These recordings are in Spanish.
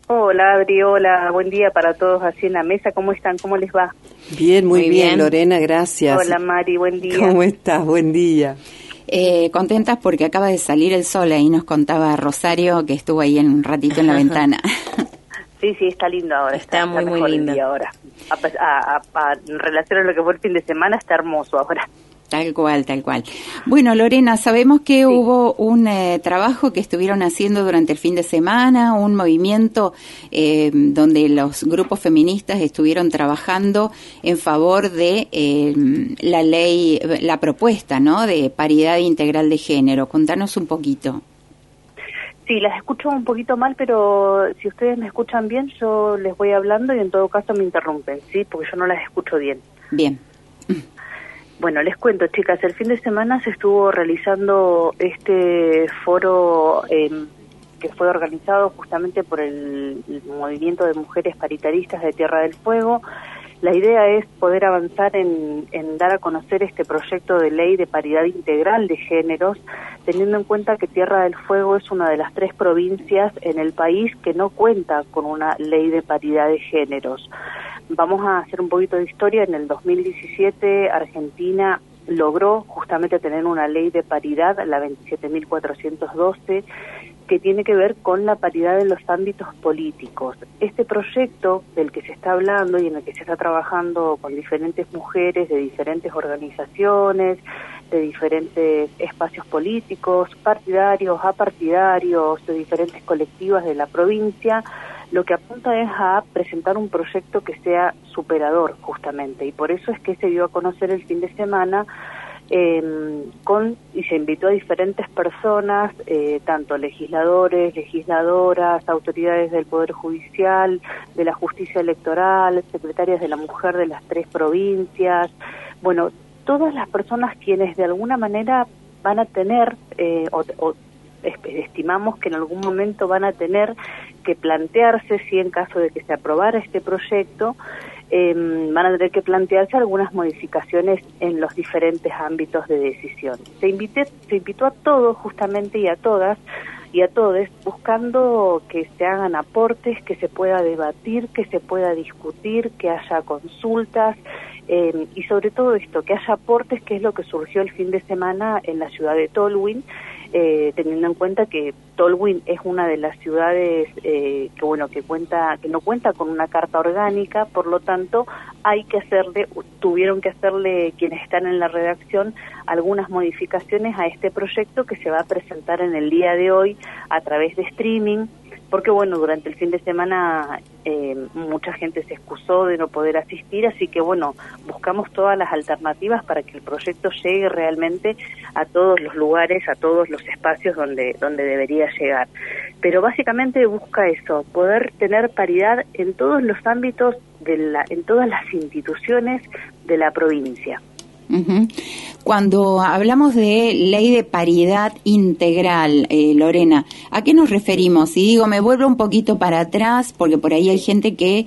Hola, Adri, hola, buen día para todos así en la mesa. ¿Cómo están? ¿Cómo les va? Bien, muy bien, Lorena, gracias. Hola, Mari, buen día. ¿Cómo estás? Buen día. Contentas porque acaba de salir el sol, ahí nos contaba Rosario que estuvo ahí en un ratito en la ventana. Sí, está lindo ahora. Está muy lindo. Ahora. En relación a lo que fue el fin de semana, está hermoso ahora. Tal cual. Bueno, Lorena, sabemos que hubo un trabajo que estuvieron haciendo durante el fin de semana, un movimiento donde los grupos feministas estuvieron trabajando en favor de la ley, la propuesta, ¿no?, de paridad integral de género. Contanos un poquito. Sí, las escucho un poquito mal, pero si ustedes me escuchan bien, yo les voy hablando y en todo caso me interrumpen, ¿sí? Porque yo no las escucho bien. Bien. Bueno, les cuento, chicas, el fin de semana se estuvo realizando este foro que fue organizado justamente por el Movimiento de Mujeres Paritaristas de Tierra del Fuego. La idea es poder avanzar en dar a conocer este proyecto de ley de paridad integral de géneros, teniendo en cuenta que Tierra del Fuego es una de las 3 provincias en el país que no cuenta con una ley de paridad de géneros. Vamos a hacer un poquito de historia. En el 2017 Argentina logró justamente tener una ley de paridad, la 27.412, que tiene que ver con la paridad en los ámbitos políticos. Este proyecto del que se está hablando y en el que se está trabajando con diferentes mujeres de diferentes organizaciones, de diferentes espacios políticos, partidarios, apartidarios, de diferentes colectivas de la provincia, lo que apunta es a presentar un proyecto que sea superador justamente, y por eso es que se dio a conocer el fin de semana y se invitó a diferentes personas, tanto legisladores, legisladoras, autoridades del Poder Judicial, de la Justicia Electoral, secretarias de la Mujer de las 3 provincias, bueno, todas las personas quienes de alguna manera van a tener, estimamos que en algún momento van a tener que plantearse, si en caso de que se aprobara este proyecto, van a tener que plantearse algunas modificaciones en los diferentes ámbitos de decisión. Se invitó a todos justamente y a todas y a todos buscando que se hagan aportes, que se pueda debatir, que se pueda discutir, que haya consultas y sobre todo esto, que haya aportes, que es lo que surgió el fin de semana en la ciudad de Tolwyn, teniendo en cuenta que Tolwyn es una de las ciudades que no cuenta con una carta orgánica, por lo tanto tuvieron que hacerle quienes están en la redacción algunas modificaciones a este proyecto que se va a presentar en el día de hoy a través de streaming, porque bueno, durante el fin de semana mucha gente se excusó de no poder asistir, así que bueno, buscamos todas las alternativas para que el proyecto llegue realmente a todos los lugares, a todos los espacios donde debería llegar. Pero básicamente busca eso, poder tener paridad en todos los ámbitos en todas las instituciones de la provincia. Uh-huh. Cuando hablamos de ley de paridad integral, Lorena, ¿a qué nos referimos? Y digo, me vuelvo un poquito para atrás porque por ahí hay gente que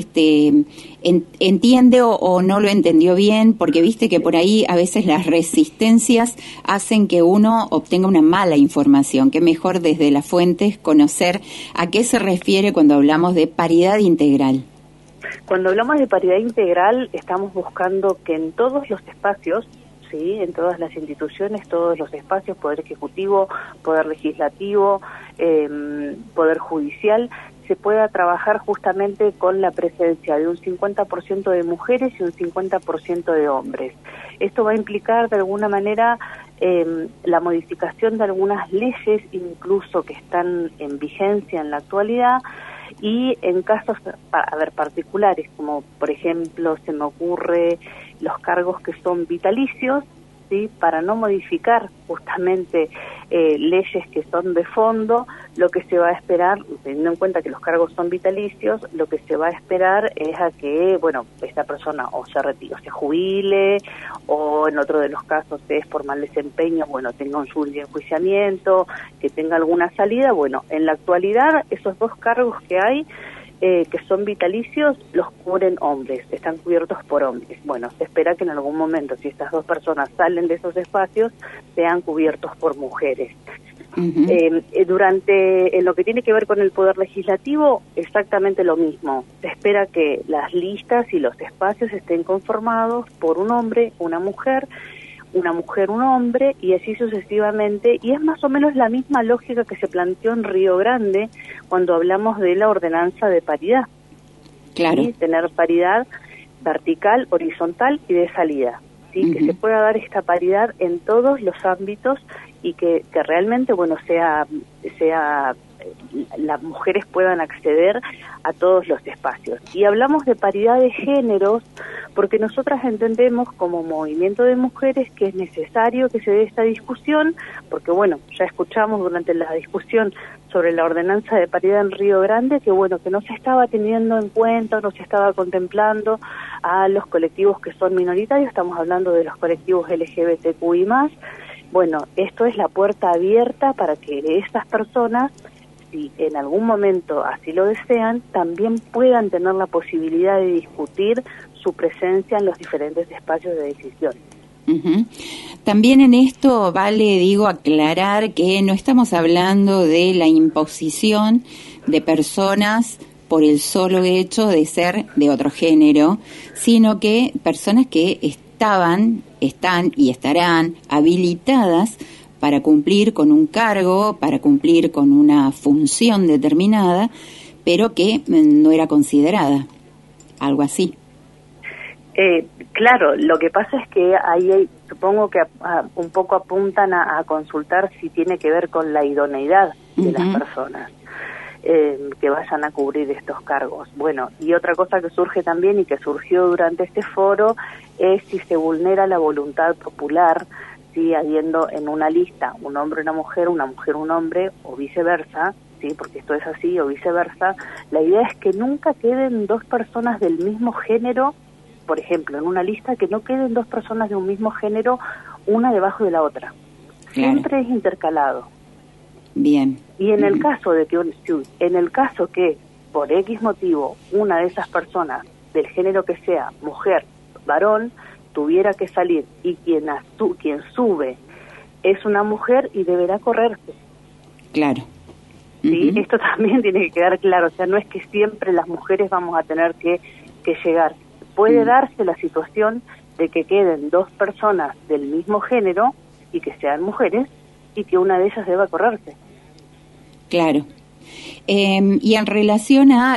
entiende o no lo entendió bien, porque viste que por ahí a veces las resistencias hacen que uno obtenga una mala información, que mejor desde las fuentes conocer a qué se refiere cuando hablamos de paridad integral. Cuando hablamos de paridad integral, estamos buscando que en todos los espacios, sí, en todas las instituciones, todos los espacios, Poder Ejecutivo, Poder Legislativo, Poder Judicial, se pueda trabajar justamente con la presencia de un 50% de mujeres y un 50% de hombres. Esto va a implicar de alguna manera la modificación de algunas leyes, incluso que están en vigencia en la actualidad, y en casos particulares, como por ejemplo se me ocurre los cargos que son vitalicios, ¿sí? Para no modificar justamente leyes que son de fondo, lo que se va a esperar, teniendo en cuenta que los cargos son vitalicios, lo que se va a esperar es a que, bueno, esta persona o se retire, o se jubile, o en otro de los casos es por mal desempeño, bueno, tenga un enjuiciamiento, que tenga alguna salida. Bueno, en la actualidad esos 2 cargos que hay que son vitalicios, los cubren hombres, están cubiertos por hombres. Bueno, se espera que en algún momento, si estas dos personas salen de esos espacios, sean cubiertos por mujeres. Uh-huh. En lo que tiene que ver con el Poder Legislativo, exactamente lo mismo. Se espera que las listas y los espacios estén conformados por un hombre, una mujer, un hombre, y así sucesivamente, y es más o menos la misma lógica que se planteó en Río Grande cuando hablamos de la ordenanza de paridad. Claro. ¿Sí? Tener paridad vertical, horizontal y de salida, ¿sí? Uh-huh. Que se pueda dar esta paridad en todos los ámbitos y que realmente, bueno, las mujeres puedan acceder a todos los espacios. Y hablamos de paridad de géneros porque nosotras entendemos como movimiento de mujeres que es necesario que se dé esta discusión, porque bueno, ya escuchamos durante la discusión sobre la ordenanza de paridad en Río Grande que bueno, que no se estaba teniendo en cuenta, no se estaba contemplando a los colectivos que son minoritarios, estamos hablando de los colectivos LGBTQI+. Bueno, esto es la puerta abierta para que estas personas, si en algún momento así lo desean, también puedan tener la posibilidad de discutir su presencia en los diferentes espacios de decisión. Uh-huh. También en esto vale, aclarar que no estamos hablando de la imposición de personas por el solo hecho de ser de otro género, sino que personas que están y estarán habilitadas para cumplir con un cargo, para cumplir con una función determinada, pero que no era considerada, algo así. Claro, lo que pasa es que ahí supongo que un poco apuntan a consultar si tiene que ver con la idoneidad de uh-huh. las personas que vayan a cubrir estos cargos. Bueno, y otra cosa que surge también y que surgió durante este foro es si se vulnera la voluntad popular, si habiendo en una lista un hombre, una mujer, un hombre o viceversa, sí, porque esto es así o viceversa, la idea es que nunca queden dos personas del mismo género, por ejemplo, en una lista que no queden dos personas de un mismo género una debajo de la otra. Claro. Siempre es intercalado. Bien. Y en el caso de que por X motivo una de esas personas del género que sea, mujer, varón, tuviera que salir y quien sube es una mujer y deberá correrse. Claro. ¿Sí? Uh-huh. Esto también tiene que quedar claro, o sea, no es que siempre las mujeres vamos a tener que llegar. Puede darse la situación de que queden dos personas del mismo género y que sean mujeres y que una de ellas deba correrse. Claro. Y en relación a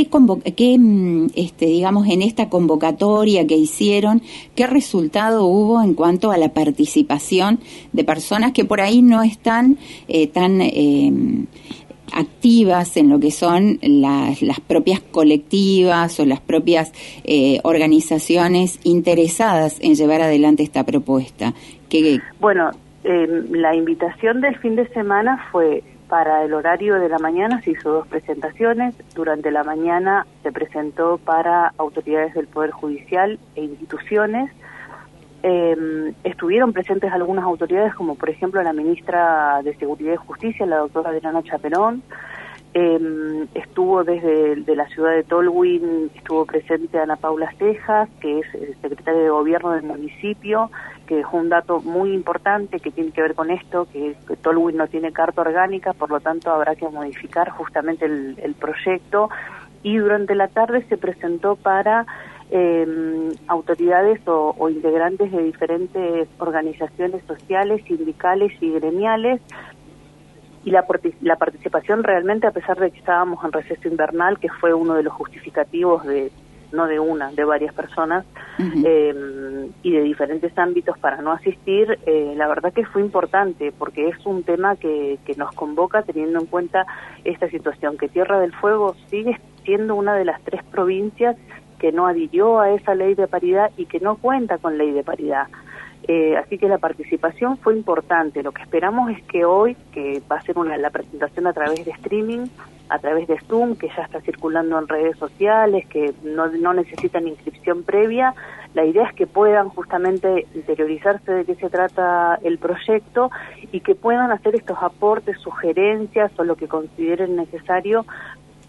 digamos, en esta convocatoria que hicieron, ¿qué resultado hubo en cuanto a la participación de personas que por ahí no están tan activas en lo que son las propias colectivas o las propias organizaciones interesadas en llevar adelante esta propuesta? Bueno, la invitación del fin de semana fue para el horario de la mañana, se hizo 2 presentaciones. Durante la mañana se presentó para autoridades del Poder Judicial e instituciones. Estuvieron presentes algunas autoridades, como por ejemplo la ministra de Seguridad y Justicia, la doctora Adriana Chaperón. Estuvo de la ciudad de Tolwyn, estuvo presente Ana Paula Cejas, que es secretaria de Gobierno del municipio, que dejó un dato muy importante que tiene que ver con esto, que Tolwyn no tiene carta orgánica, por lo tanto habrá que modificar justamente el proyecto. Y durante la tarde se presentó para autoridades o integrantes de diferentes organizaciones sociales, sindicales y gremiales, y la participación realmente, a pesar de que estábamos en receso invernal, que fue uno de los justificativos de varias personas, uh-huh. Y de diferentes ámbitos para no asistir, la verdad que fue importante, porque es un tema que nos convoca teniendo en cuenta esta situación, que Tierra del Fuego sigue siendo una de las 3 provincias que no adhirió a esa ley de paridad y que no cuenta con ley de paridad. Así que la participación fue importante. Lo que esperamos es que hoy, que va a ser la presentación a través de streaming, a través de Zoom, que ya está circulando en redes sociales, que no necesitan inscripción previa, la idea es que puedan justamente interiorizarse de qué se trata el proyecto y que puedan hacer estos aportes, sugerencias o lo que consideren necesario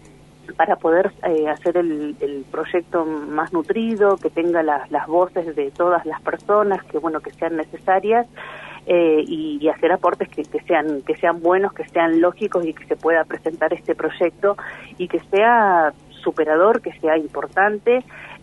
para poder hacer el proyecto más nutrido, que tenga las voces de todas las personas que sean necesarias, y hacer aportes que sean buenos, que sean lógicos y que se pueda presentar este proyecto y que sea superador, que sea importante.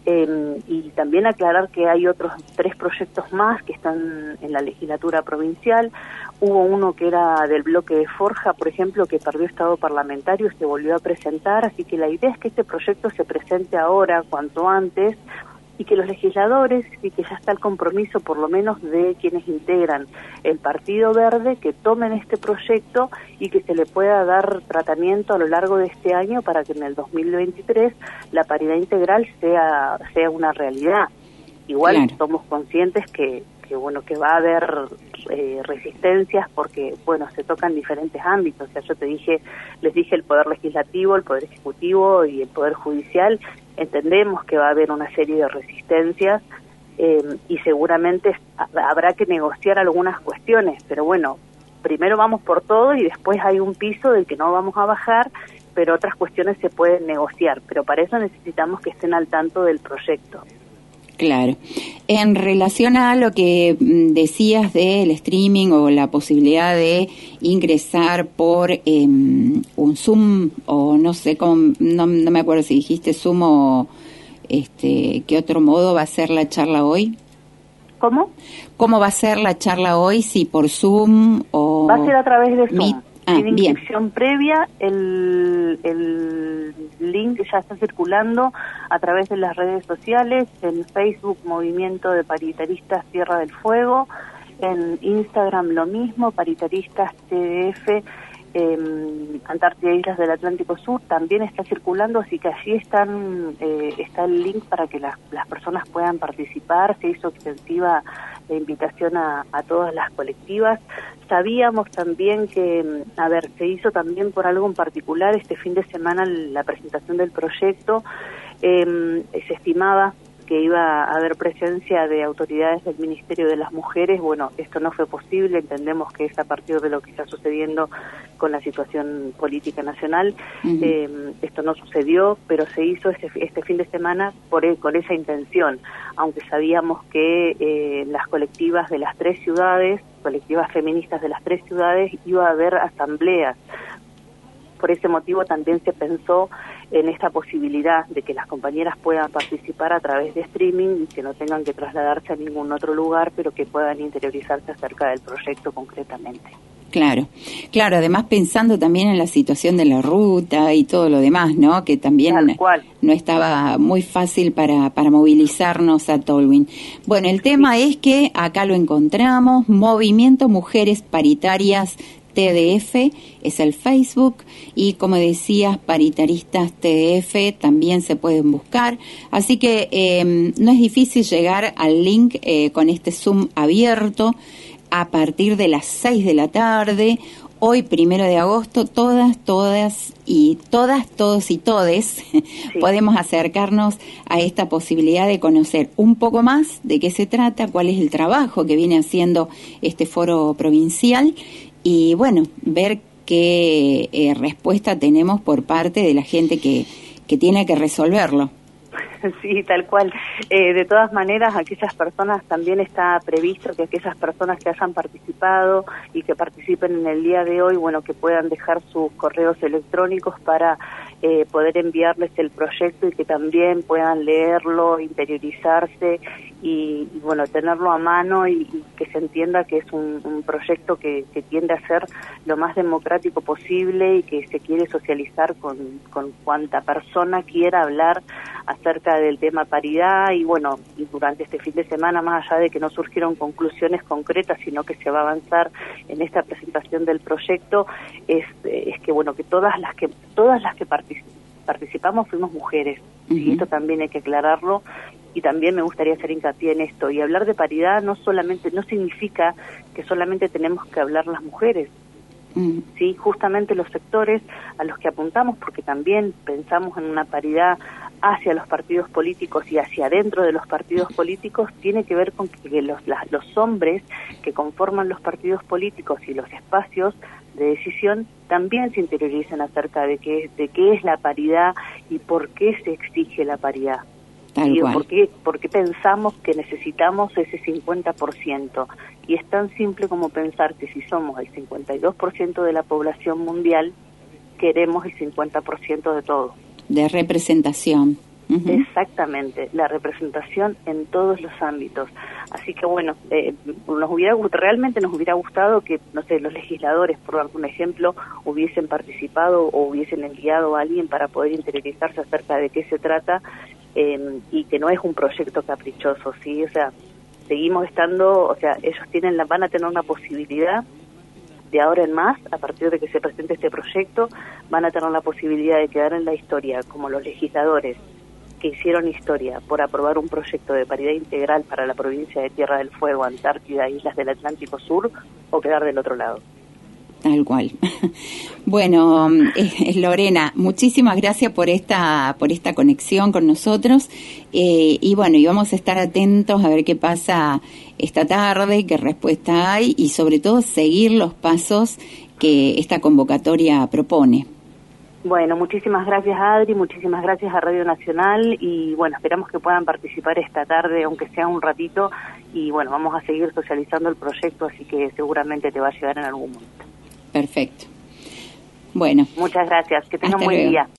Y también aclarar que hay otros 3 proyectos más que están en la legislatura provincial. Hubo uno que era del bloque de Forja, por ejemplo, que perdió estado parlamentario, se volvió a presentar, así que la idea es que este proyecto se presente ahora, cuanto antes, y que los legisladores, y que ya está el compromiso por lo menos de quienes integran el Partido Verde, que tomen este proyecto y que se le pueda dar tratamiento a lo largo de este año para que en el 2023 la paridad integral sea una realidad. Igual claro, somos conscientes que va a haber resistencias porque, se tocan diferentes ámbitos. O sea, les dije el Poder Legislativo, el Poder Ejecutivo y el Poder Judicial. Entendemos que va a haber una serie de resistencias y seguramente habrá que negociar algunas cuestiones, pero primero vamos por todo y después hay un piso del que no vamos a bajar, pero otras cuestiones se pueden negociar, pero para eso necesitamos que estén al tanto del proyecto. Claro. En relación a lo que decías del streaming o la posibilidad de ingresar por un Zoom o no sé cómo, no me acuerdo si dijiste Zoom o ¿qué otro modo va a ser la charla hoy? ¿Cómo? ¿Cómo va a ser la charla hoy? Si por Zoom o... Va a ser a través de Zoom. Meet. Sin inscripción previa, el link ya está circulando a través de las redes sociales, en Facebook Movimiento de Paritaristas Tierra del Fuego, en Instagram lo mismo, Paritaristas TDF, Antártida e Islas del Atlántico Sur, también está circulando, así que allí está el link para que las personas puedan participar. Se hizo extensiva la invitación a todas las colectivas. Sabíamos también que, se hizo también por algo en particular este fin de semana la presentación del proyecto. Se estimaba que iba a haber presencia de autoridades del Ministerio de las Mujeres. Esto no fue posible, entendemos que es a partir de lo que está sucediendo con la situación política nacional. Esto no sucedió, pero se hizo este fin de semana con esa intención, aunque sabíamos que las colectivas de las 3 ciudades, colectivas feministas de las 3 ciudades, iba a haber asambleas. Por ese motivo también se pensó en esta posibilidad de que las compañeras puedan participar a través de streaming y que no tengan que trasladarse a ningún otro lugar, pero que puedan interiorizarse acerca del proyecto concretamente. Claro, además pensando también en la situación de la ruta y todo lo demás, ¿no? Que también no estaba muy fácil para movilizarnos a Tolwyn. Bueno, el tema es que acá lo encontramos, Movimiento Mujeres Paritarias TDF es el Facebook y como decías, Paritaristas TDF también se pueden buscar, así que no es difícil llegar al link con este Zoom abierto a partir de las 6 de la tarde, hoy 1 de agosto, todos y todes podemos acercarnos a esta posibilidad de conocer un poco más de qué se trata, cuál es el trabajo que viene haciendo este foro provincial y ver qué respuesta tenemos por parte de la gente que tiene que resolverlo. Sí, tal cual. De todas maneras, aquellas personas también está previsto que aquellas personas que hayan participado y que participen en el día de hoy, que puedan dejar sus correos electrónicos para poder enviarles el proyecto y que también puedan leerlo, interiorizarse y tenerlo a mano y que se entienda que es un proyecto que tiende a ser lo más democrático posible y que se quiere socializar con cuanta persona quiera hablar acerca del tema paridad y durante este fin de semana, más allá de que no surgieron conclusiones concretas, sino que se va a avanzar en esta presentación del proyecto, es que todas las que participamos fuimos mujeres, y esto también hay que aclararlo, y también me gustaría hacer hincapié en esto, y hablar de paridad no significa que solamente tenemos que hablar las mujeres, sí, justamente los sectores a los que apuntamos, porque también pensamos en una paridad hacia los partidos políticos y hacia adentro de los partidos políticos, tiene que ver con que los hombres que conforman los partidos políticos y los espacios de decisión también se interioricen acerca de qué es la paridad y por qué se exige la paridad. Y por qué pensamos que necesitamos ese 50%. Y es tan simple como pensar que si somos el 52% de la población mundial, queremos el 50% de todo. De representación. Exactamente, la representación en todos los ámbitos. Así que bueno, realmente nos hubiera gustado que, no sé, los legisladores, por dar un ejemplo, hubiesen participado o hubiesen enviado a alguien para poder interiorizarse acerca de qué se trata, y que no es un proyecto caprichoso, ¿sí? O sea, seguimos estando, o sea, ellos van a tener una posibilidad de ahora en más, a partir de que se presente este proyecto, van a tener la posibilidad de quedar en la historia como los legisladores que hicieron historia por aprobar un proyecto de paridad integral para la provincia de Tierra del Fuego, Antártida, Islas del Atlántico Sur, o quedar del otro lado. Tal cual. Bueno, Lorena, muchísimas gracias por esta conexión con nosotros, y bueno, y vamos a estar atentos a ver qué pasa esta tarde, qué respuesta hay y sobre todo seguir los pasos que esta convocatoria propone. Bueno, muchísimas gracias, Adri, muchísimas gracias a Radio Nacional y bueno, esperamos que puedan participar esta tarde, aunque sea un ratito, y bueno, vamos a seguir socializando el proyecto, así que seguramente te va a llegar en algún momento. Perfecto. Bueno. Muchas gracias, que tengan un buen día.